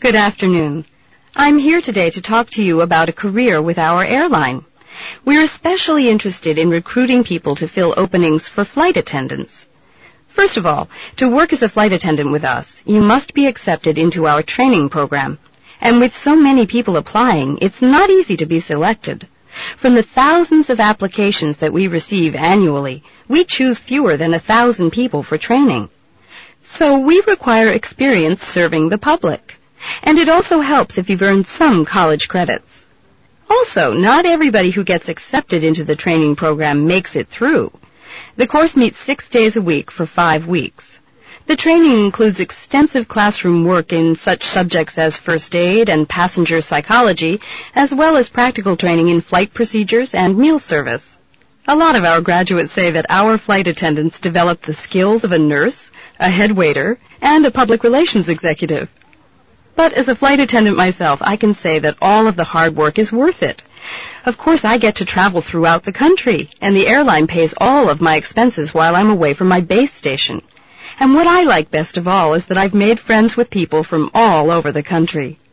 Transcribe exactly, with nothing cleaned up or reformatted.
Good afternoon. I'm here today to talk to you about a career with our airline. We're especially interested in recruiting people to fill openings for flight attendants. First of all, to work as a flight attendant with us, you must be accepted into our training program. And with so many people applying, it's not easy to be selected. From the thousands of applications that we receive annually, we choose fewer than a thousand people for training. So we require experience serving the public. And it also helps if you've earned some college credits. Also, not everybody who gets accepted into the training program makes it through. The course meets six days a week for five weeks. The training includes extensive classroom work in such subjects as first aid and passenger psychology, as well as practical training in flight procedures and meal service. A lot of our graduates say that our flight attendants develop the skills of a nurse, a head waiter, and a public relations executive. But as a flight attendant myself, I can say that all of the hard work is worth it. Of course, I get to travel throughout the country, and the airline pays all of my expenses while I'm away from my base station. And what I like best of all is that I've made friends with people from all over the country.